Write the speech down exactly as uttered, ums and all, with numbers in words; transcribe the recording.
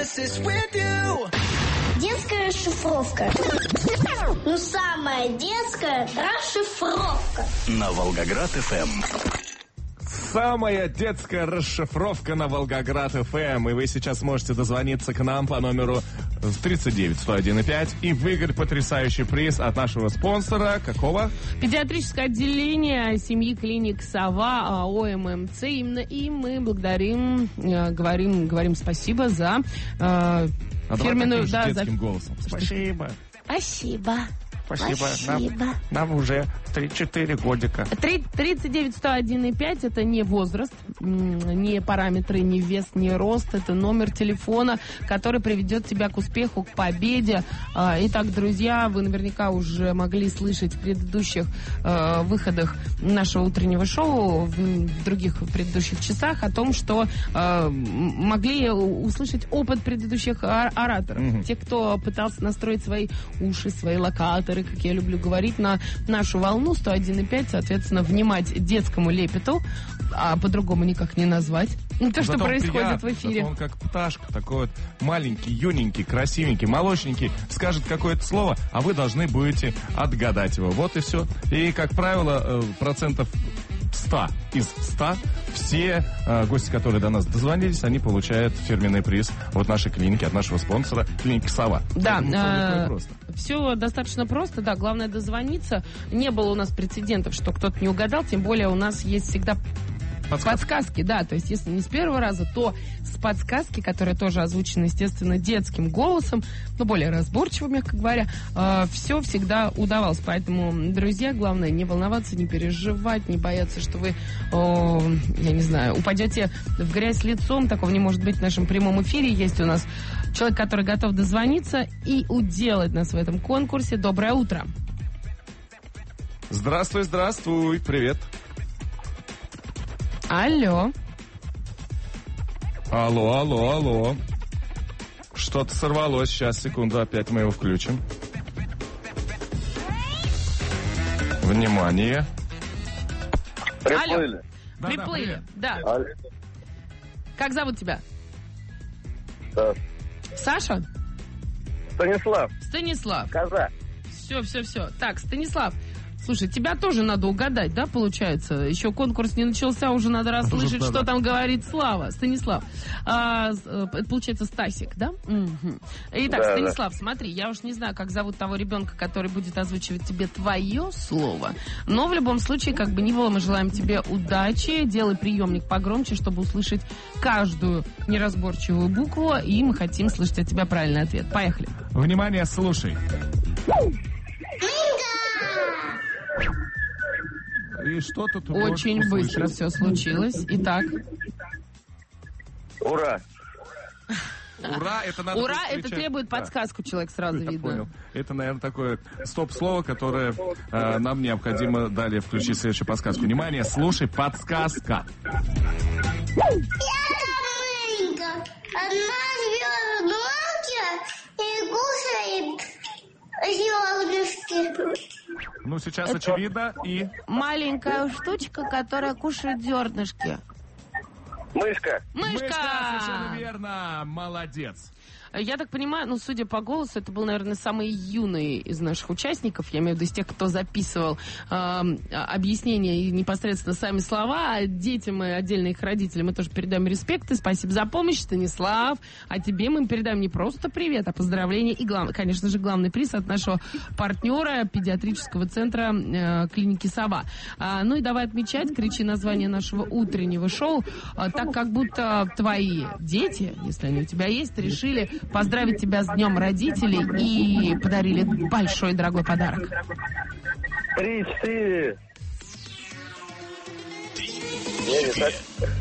Детская расшифровка. Ну, самая детская расшифровка. На Волгоград-ФМ. Самая детская расшифровка на Волгоград-ФМ. И вы сейчас можете дозвониться к нам по номеру тридцать девять сто один и пять и выиграть потрясающий приз от нашего спонсора. Какого? Педиатрическое отделение семьи клиник «Сова» АО ММЦ. Именно им мы благодарим, э, говорим, говорим спасибо за э, а фирменную... Да, за... голосом. Спасибо. Спасибо. Спасибо. Спасибо. Нам, нам уже три-четыре годика. тридцать девять сто один и пять это не возраст, не параметры, не вес, не рост. Это номер телефона, который приведет тебя к успеху, к победе. Итак, друзья, вы наверняка уже могли слышать в предыдущих э, выходах нашего утреннего шоу, в, в других предыдущих часах, о том, что э, могли услышать опыт предыдущих ораторов. Mm-hmm. Те, кто пытался настроить свои уши, свои локаторы, как я люблю говорить, на нашу волну сто один и пять, соответственно, внимать детскому лепету, а по-другому никак не назвать. Ну, то, что происходит в эфире. Он как пташка, такой вот маленький, юненький, красивенький, молочненький, скажет какое-то слово, а вы должны будете отгадать его. Вот и все. И, как правило, процентов сто из ста все э, гости, которые до нас дозвонились, они получают фирменный приз от нашей клиники, от нашего спонсора, клиники «Сова». Да, э, все достаточно просто, да, главное дозвониться. Не было у нас прецедентов, что кто-то не угадал, тем более у нас есть всегда подсказки. подсказки, да, то есть если не с первого раза, то с подсказки, которые тоже озвучены, естественно, детским голосом, но более разборчиво, мягко говоря, э, все всегда удавалось. Поэтому, друзья, главное не волноваться, не переживать, не бояться, что вы, э, я не знаю, упадете в грязь лицом. Такого не может быть в нашем прямом эфире. Есть у нас человек, который готов дозвониться и уделать нас в этом конкурсе. Доброе утро. Здравствуй, здравствуй, привет. Алло. Алло, алло, алло. Что-то сорвалось. Сейчас, секунду, опять мы его включим. Внимание. Приплыли. Алло. Да, Приплыли, да. Алло. Как зовут тебя? Да. Саша? Станислав. Станислав. Коза. Все, все, все. Так, Станислав, слушай, тебя тоже надо угадать, да, получается? Еще конкурс не начался, уже надо расслышать, да, что да. там говорит Слава. Станислав. А, это получается Стасик, да? Угу. Итак, да, Станислав, да. смотри, я уж не знаю, как зовут того ребенка, который будет озвучивать тебе твое слово, но в любом случае, как бы ни было, мы желаем тебе удачи. Делай приемник погромче, чтобы услышать каждую неразборчивую букву, и мы хотим слышать от тебя правильный ответ. Поехали. Внимание, слушай. И что тут очень быстро все случилось. Итак. Ура. Ура, это надо Ура, это требует да. подсказку, человек сразу Я видно. Понял. Это, наверное, такое стоп-слово, которое э, нам необходимо далее включить следующую подсказку. Внимание, слушай, подсказка. Я одна звездочка и кушает зернышки. Ну, сейчас это очевидно и... маленькая штучка, которая кушает зернышки. Мышка. Мышка! Мышка, совершенно верно. Молодец. Я так понимаю, ну, судя по голосу, это был, наверное, самый юный из наших участников. Я имею в виду из тех, кто записывал э, объяснения и непосредственно сами слова. А детям и отдельно их родителям мы тоже передаем респект. И спасибо за помощь, Станислав. А тебе мы передаем не просто привет, а поздравления. И, глав... конечно же, главный приз от нашего партнера педиатрического центра э, клиники «Сова». А, ну и давай отмечать, кричи название нашего утреннего шоу, а, так как будто твои дети, если они у тебя есть, решили поздравить тебя с Днем родителей и подарили большой дорогой подарок. Три, четыре.